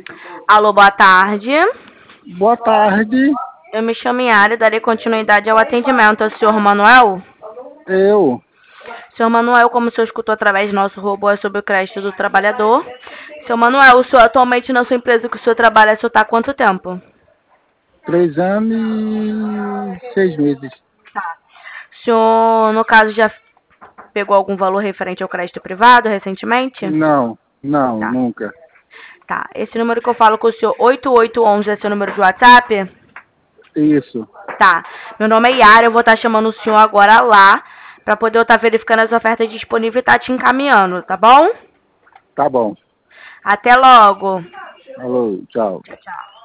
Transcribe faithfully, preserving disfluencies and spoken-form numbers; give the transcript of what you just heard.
Alô, boa tarde. Boa tarde. Eu me chamo Yara e darei continuidade ao atendimento. É o senhor Manuel? Eu. Senhor Manuel, como o senhor escutou através do nosso robô, é sobre o crédito do trabalhador. Senhor Manuel, o senhor atualmente na sua empresa que o senhor trabalha, o senhor está há quanto tempo? Três anos e seis meses. O senhor, no caso, já pegou algum valor referente ao crédito privado recentemente? Não, não, Tá. nunca. Tá. Esse número que eu falo com o senhor, oito oito um um, é seu número de WhatsApp? Isso. Tá. Meu nome é Yara, eu vou estar chamando o senhor agora lá, para poder eu estar verificando as ofertas disponíveis e estar te encaminhando, tá bom? Tá bom. Até logo. Alô, tchau. Tchau, tchau.